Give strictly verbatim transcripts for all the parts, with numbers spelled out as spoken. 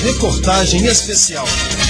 Reportagem especial.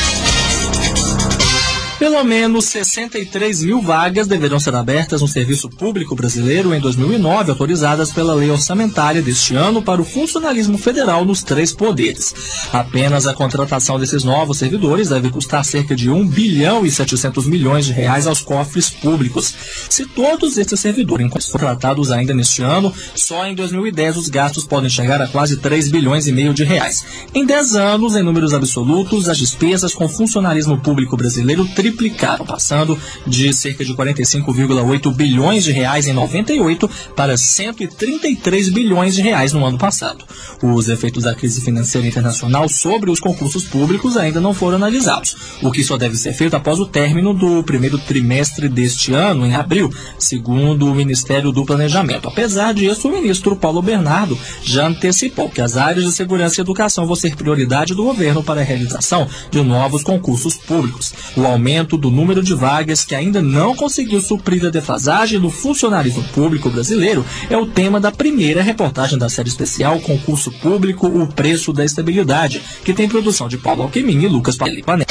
Pelo menos sessenta e três mil vagas deverão ser abertas no Serviço Público Brasileiro em dois mil e nove, autorizadas pela lei orçamentária deste ano para o funcionalismo federal nos três poderes. Apenas a contratação desses novos servidores deve custar cerca de um bilhão e setecentos milhões de reais aos cofres públicos. Se todos esses servidores forem contratados ainda neste ano, só em dois mil e dez os gastos podem chegar a quase três bilhões e meio de reais. Em dez anos, em números absolutos, as despesas com funcionalismo público brasileiro triplicaram, passando de cerca de quarenta e cinco vírgula oito bilhões de reais em noventa e oito para cento e trinta e três bilhões de reais no ano passado. Os efeitos da crise financeira internacional sobre os concursos públicos ainda não foram analisados, o que só deve ser feito após o término do primeiro trimestre deste ano, em abril, segundo o Ministério do Planejamento. Apesar disso, o ministro Paulo Bernardo já antecipou que as áreas de segurança e educação vão ser prioridade do governo para a realização de novos concursos públicos. O aumento do número de vagas que ainda não conseguiu suprir a defasagem do funcionalismo público brasileiro é o tema da primeira reportagem da série especial Concurso Público, o Preço da Estabilidade, que tem produção de Paulo Alquemin e Lucas Panelli.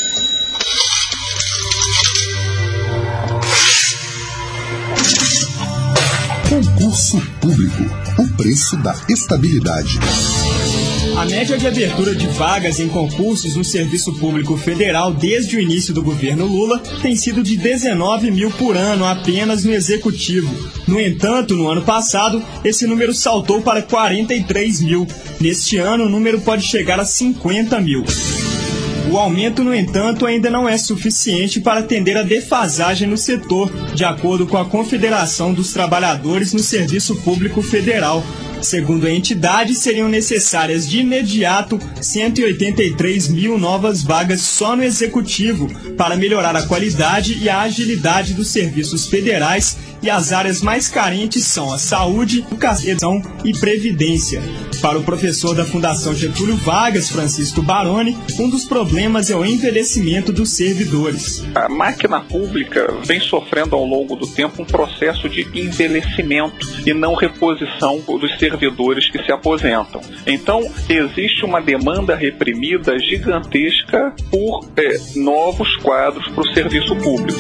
Concurso Público, o preço da estabilidade. A média de abertura de vagas em concursos no Serviço Público Federal desde o início do governo Lula tem sido de dezenove mil por ano apenas no Executivo. No entanto, no ano passado, esse número saltou para quarenta e três mil. Neste ano, o número pode chegar a cinquenta mil. O aumento, no entanto, ainda não é suficiente para atender a defasagem no setor, de acordo com a Confederação dos Trabalhadores no Serviço Público Federal. Segundo a entidade, seriam necessárias de imediato cento e oitenta e três mil novas vagas só no Executivo para melhorar a qualidade e a agilidade dos serviços federais, e as áreas mais carentes são a saúde, educação e previdência. Para o professor da Fundação Getúlio Vargas, Francisco Baroni, um dos problemas é o envelhecimento dos servidores. A máquina pública vem sofrendo ao longo do tempo um processo de envelhecimento e não reposição dos servidores que se aposentam. Então, existe uma demanda reprimida gigantesca por é, novos quadros para o serviço público.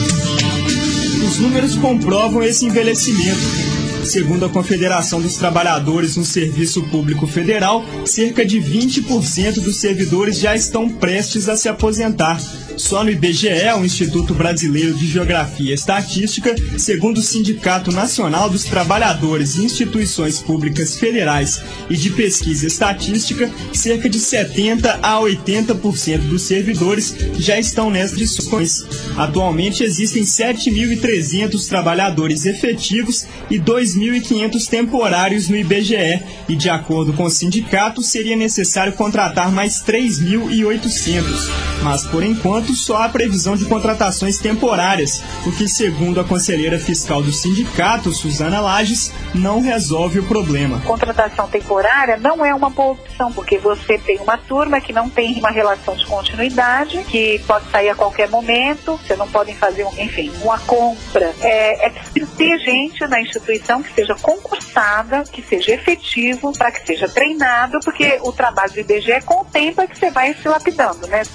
Os números comprovam esse envelhecimento. Segundo a Confederação dos Trabalhadores no Serviço Público Federal, cerca de vinte por cento dos servidores já estão prestes a se aposentar. Só no I B G E, o Instituto Brasileiro de Geografia e Estatística, segundo o Sindicato Nacional dos Trabalhadores e Instituições Públicas Federais e de Pesquisa Estatística, cerca de setenta a oitenta por cento dos servidores já estão nessas condições. Atualmente existem sete mil e trezentos trabalhadores efetivos e dois mil e quinhentos temporários no I B G E, e de acordo com o sindicato seria necessário contratar mais três mil e oitocentos, mas por enquanto só há previsão de contratações temporárias, o que, segundo a conselheira fiscal do sindicato, Suzana Lages, não resolve o problema. Contratação temporária não é uma boa opção, porque você tem uma turma que não tem uma relação de continuidade, que pode sair a qualquer momento, você não pode fazer, enfim, uma compra. É, é preciso ter gente na instituição que seja concursada, que seja efetivo, para que seja treinado, porque o trabalho do I B G E contempla que você vai se lapidando, né?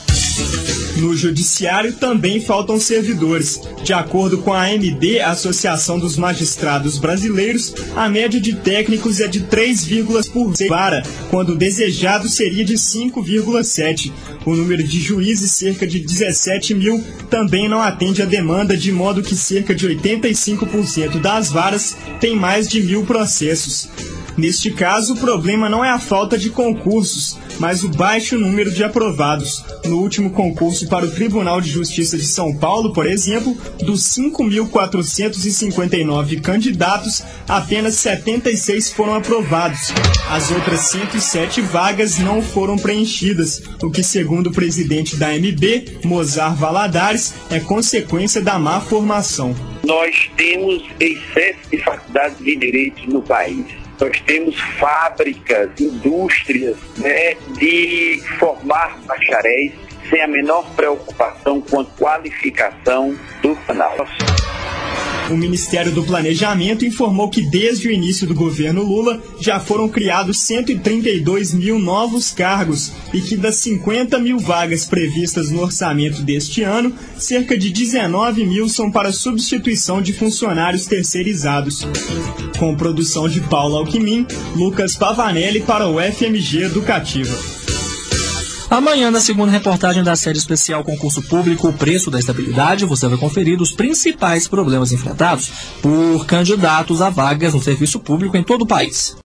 No Judiciário também faltam servidores. De acordo com a A M B, a Associação dos Magistrados Brasileiros, a média de técnicos é de três vírgula por vara, quando o desejado seria de cinco vírgula sete. O número de juízes, cerca de dezessete mil, também não atende à demanda, de modo que cerca de oitenta e cinco por cento das varas tem mais de mil processos. Neste caso, o problema não é a falta de concursos, mas o baixo número de aprovados. No último concurso para o Tribunal de Justiça de São Paulo, por exemplo, dos cinco mil quatrocentos e cinquenta e nove candidatos, apenas setenta e seis foram aprovados. As outras cento e sete vagas não foram preenchidas, o que, segundo o presidente da A M B, Mozar Valadares, é consequência da má formação. Nós temos excesso de faculdades de direito no país. Nós temos fábricas, indústrias, né, de formar bacharéis sem a menor preocupação com a qualificação do canal. O Ministério do Planejamento informou que desde o início do governo Lula já foram criados cento e trinta e dois mil novos cargos e que das cinquenta mil vagas previstas no orçamento deste ano, cerca de dezenove mil são para substituição de funcionários terceirizados. Com produção de Paulo Alquimim, Lucas Pavanelli para o F M G Educativa. Amanhã, na segunda reportagem da série especial Concurso Público, o preço da estabilidade, você vai conferir os principais problemas enfrentados por candidatos a vagas no serviço público em todo o país.